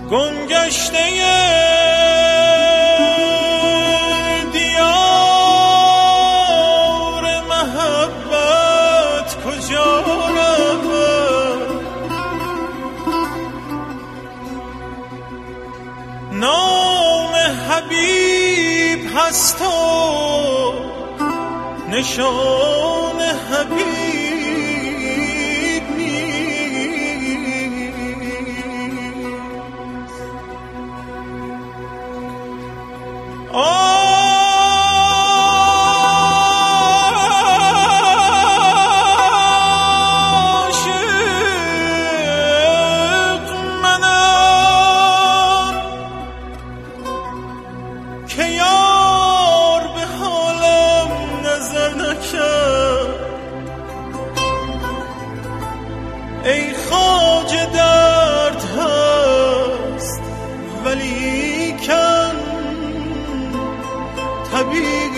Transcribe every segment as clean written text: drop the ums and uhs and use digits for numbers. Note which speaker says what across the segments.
Speaker 1: گمگشته نام حبیب هست و نشان حبیب نیست. عاشق منم که یار به حالم نظر نکرد. ای خواجه درد هست ولیکن طبیب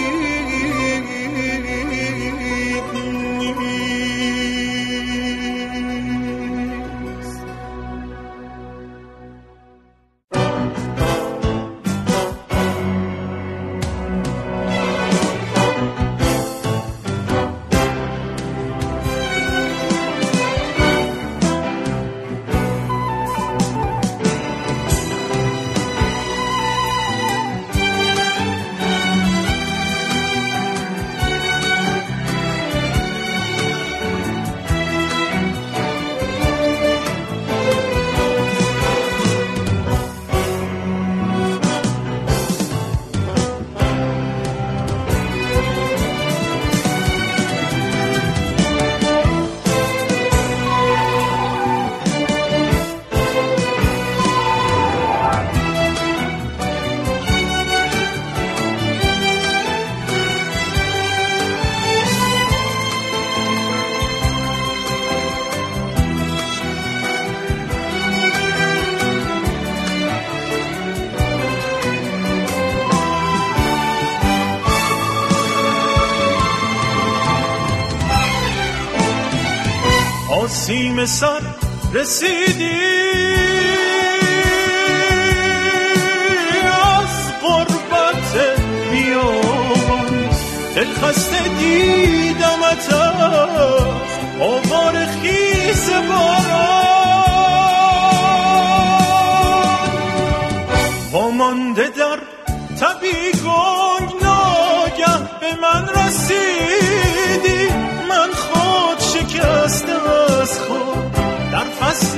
Speaker 1: نیست. آسیم سر رسیدی از غربت بیابان، دلخسته دیدمت از آوار خیز باران. وامانده در تبی گنگ ناگه به من رسیدی، من خود شکسته از خود در فصل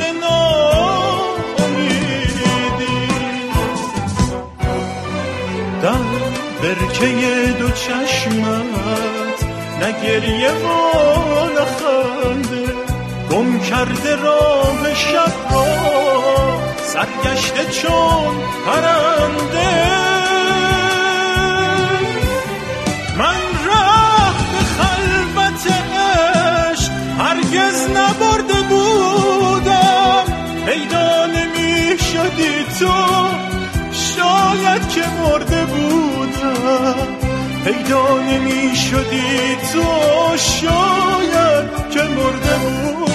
Speaker 1: ناامیدی. در برکه دو چشمت نه گریه و نه خنده، گم کرده راه شب را سرگشته چون پرنده. من راه به خلوت عشق هرگز نبرده بودم، پیدا نمی شدی تو شاید که مرده بودم، پیدا نمی شدی تو شاید که مرده بودم.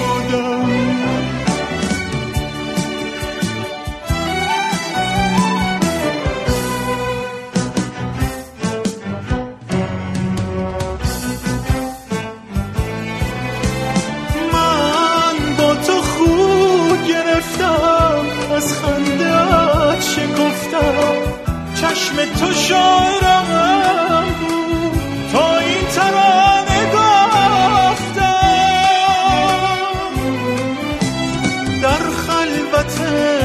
Speaker 1: از خنده‌ات شکفتم، چشم تو شاعرم بود تا این ترانه گفتم. در خلوت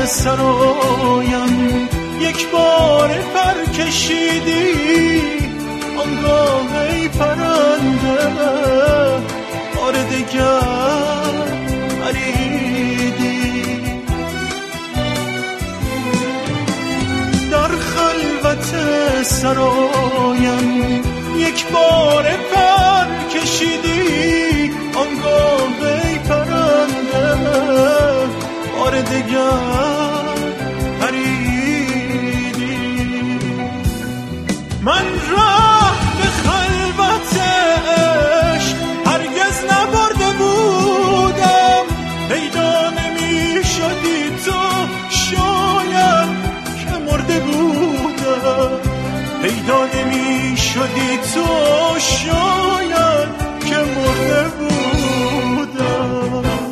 Speaker 1: سرایم یک بار پر کشیدی، آنگاه ای پرنده بار دگر پریدی. در خلوت سرایم یک بار پر کشیدی، آنگاه ای پرنده بار دگر پریدی. من راه به خلوت عشق هرگز نبرده بودم، پیدا نمی شدی تو شاید شدی تو شاید که مرده بودم.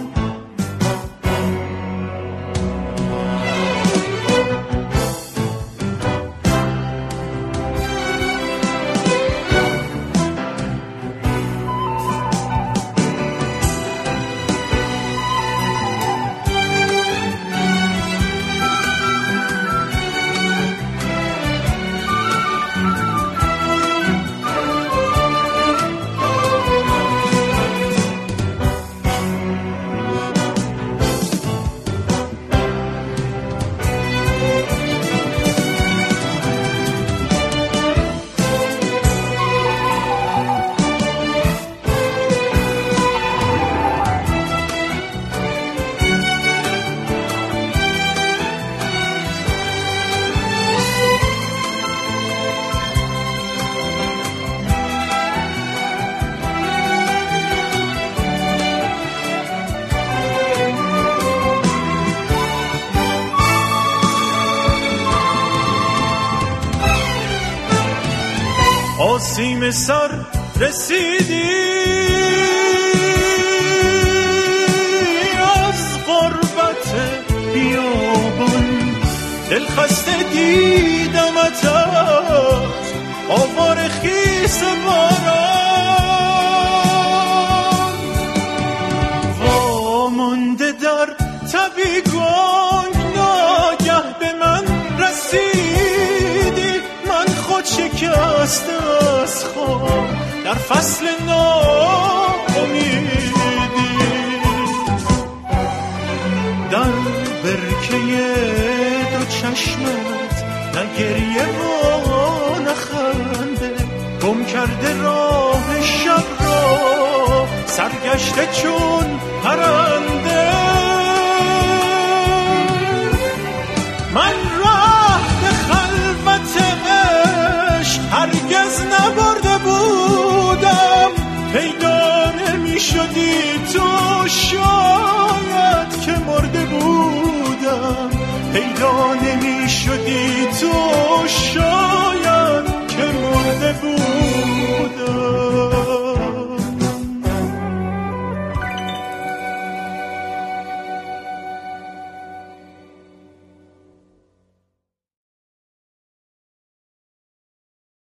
Speaker 1: آسیم سر رسیدی از غربت بیابان، دلخسته دیدمت از آوار خیس باران، وامانده در تبی گنگ ناگه به من رسیدی، من خود شکسته از خواب در فصل ناامیدی، در برکه دو چشمت نه گریه و نه خنده، گم کرده راه شب را سرگشته چون پرنده، من راه به خلوت عشق هرگز نبرده بودم، پیدا نمی شدی تو شاید که مرده بودم، پیدا نمی شدی تو شاید که مرده بودم.